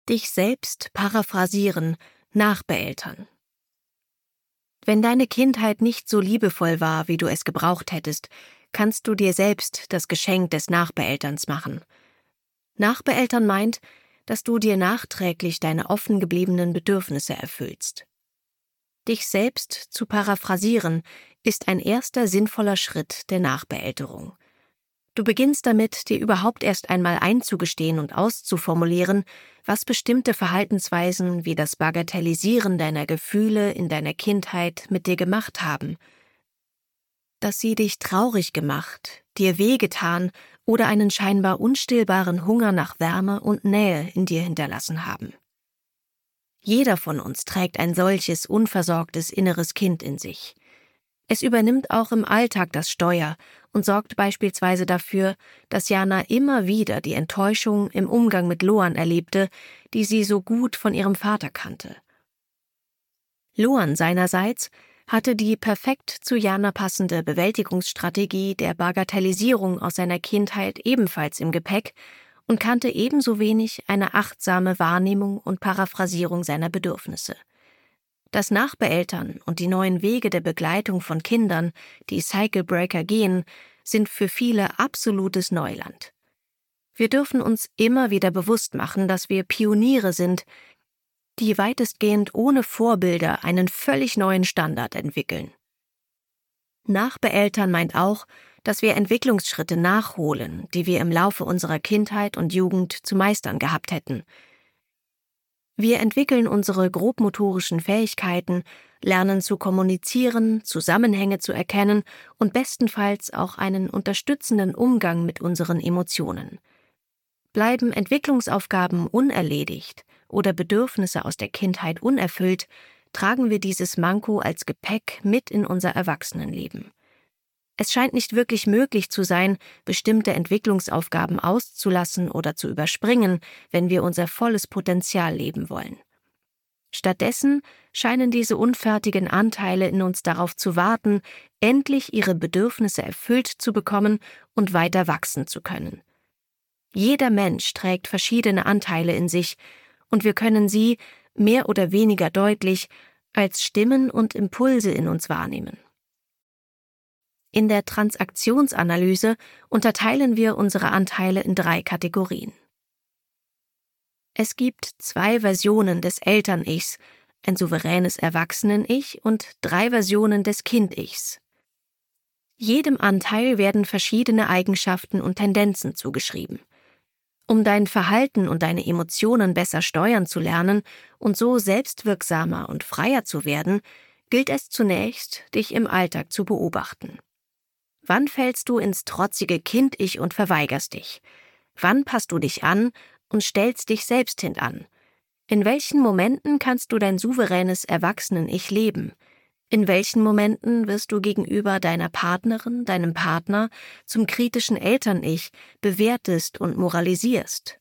Dich selbst paraphrasieren, nachbeeltern. Wenn deine Kindheit nicht so liebevoll war, wie du es gebraucht hättest, kannst du dir selbst das Geschenk des Nachbeelterns machen. Nachbeeltern meint, dass du dir nachträglich deine offen gebliebenen Bedürfnisse erfüllst. Dich selbst zu paraphrasieren ist ein erster sinnvoller Schritt der Nachbeelterung. Du beginnst damit, dir überhaupt erst einmal einzugestehen und auszuformulieren, was bestimmte Verhaltensweisen wie das Bagatellisieren deiner Gefühle in deiner Kindheit mit dir gemacht haben. Dass sie dich traurig gemacht, dir wehgetan oder einen scheinbar unstillbaren Hunger nach Wärme und Nähe in dir hinterlassen haben. Jeder von uns trägt ein solches unversorgtes inneres Kind in sich. Es übernimmt auch im Alltag das Steuer und sorgt beispielsweise dafür, dass Jana immer wieder die Enttäuschung im Umgang mit Loan erlebte, die sie so gut von ihrem Vater kannte. Loan seinerseits hatte die perfekt zu Jana passende Bewältigungsstrategie der Bagatellisierung aus seiner Kindheit ebenfalls im Gepäck und kannte ebenso wenig eine achtsame Wahrnehmung und Paraphrasierung seiner Bedürfnisse. Das Nachbeeltern und die neuen Wege der Begleitung von Kindern, die Cycle Breaker gehen, sind für viele absolutes Neuland. Wir dürfen uns immer wieder bewusst machen, dass wir Pioniere sind, die weitestgehend ohne Vorbilder einen völlig neuen Standard entwickeln. Nachbeeltern meint auch, dass wir Entwicklungsschritte nachholen, die wir im Laufe unserer Kindheit und Jugend zu meistern gehabt hätten. Wir entwickeln unsere grobmotorischen Fähigkeiten, lernen zu kommunizieren, Zusammenhänge zu erkennen und bestenfalls auch einen unterstützenden Umgang mit unseren Emotionen. Bleiben Entwicklungsaufgaben unerledigt oder Bedürfnisse aus der Kindheit unerfüllt, tragen wir dieses Manko als Gepäck mit in unser Erwachsenenleben. Es scheint nicht wirklich möglich zu sein, bestimmte Entwicklungsaufgaben auszulassen oder zu überspringen, wenn wir unser volles Potenzial leben wollen. Stattdessen scheinen diese unfertigen Anteile in uns darauf zu warten, endlich ihre Bedürfnisse erfüllt zu bekommen und weiter wachsen zu können. Jeder Mensch trägt verschiedene Anteile in sich, und wir können sie, mehr oder weniger deutlich, als Stimmen und Impulse in uns wahrnehmen. In der Transaktionsanalyse unterteilen wir unsere Anteile in 3 Kategorien. Es gibt 2 Versionen des Eltern-Ichs, ein souveränes Erwachsenen-Ich und 3 Versionen des Kind-Ichs. Jedem Anteil werden verschiedene Eigenschaften und Tendenzen zugeschrieben. Um dein Verhalten und deine Emotionen besser steuern zu lernen und so selbstwirksamer und freier zu werden, gilt es zunächst, dich im Alltag zu beobachten. Wann fällst du ins trotzige Kind-Ich und verweigerst dich? Wann passt du dich an und stellst dich selbst hintan? In welchen Momenten kannst du dein souveränes Erwachsenen-Ich leben? In welchen Momenten wirst du gegenüber deiner Partnerin, deinem Partner zum kritischen Eltern-Ich, bewertest und moralisierst?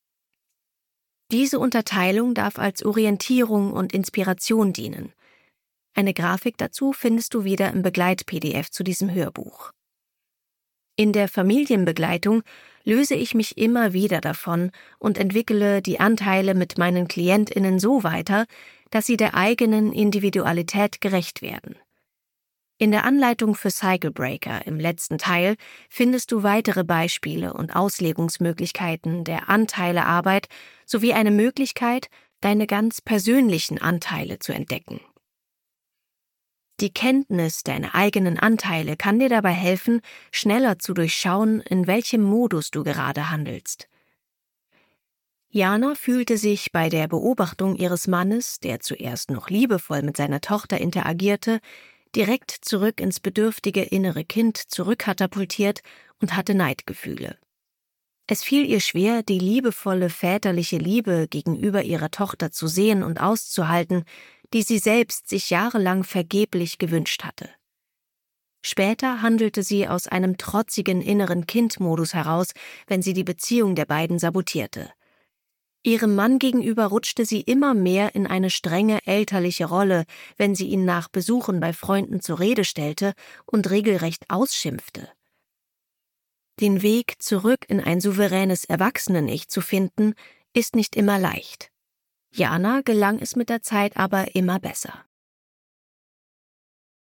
Diese Unterteilung darf als Orientierung und Inspiration dienen. Eine Grafik dazu findest du wieder im Begleit-PDF zu diesem Hörbuch. In der Familienbegleitung löse ich mich immer wieder davon und entwickle die Anteile mit meinen KlientInnen so weiter, dass sie der eigenen Individualität gerecht werden. In der Anleitung für Cycle Breaker im letzten Teil findest du weitere Beispiele und Auslegungsmöglichkeiten der Anteilearbeit sowie eine Möglichkeit, deine ganz persönlichen Anteile zu entdecken. Die Kenntnis deiner eigenen Anteile kann dir dabei helfen, schneller zu durchschauen, in welchem Modus du gerade handelst. Jana fühlte sich bei der Beobachtung ihres Mannes, der zuerst noch liebevoll mit seiner Tochter interagierte, direkt zurück ins bedürftige innere Kind zurückkatapultiert und hatte Neidgefühle. Es fiel ihr schwer, die liebevolle väterliche Liebe gegenüber ihrer Tochter zu sehen und auszuhalten, die sie selbst sich jahrelang vergeblich gewünscht hatte. Später handelte sie aus einem trotzigen inneren Kind-Modus heraus, wenn sie die Beziehung der beiden sabotierte. Ihrem Mann gegenüber rutschte sie immer mehr in eine strenge elterliche Rolle, wenn sie ihn nach Besuchen bei Freunden zur Rede stellte und regelrecht ausschimpfte. Den Weg zurück in ein souveränes Erwachsenen-Ich zu finden, ist nicht immer leicht. Jana gelang es mit der Zeit aber immer besser.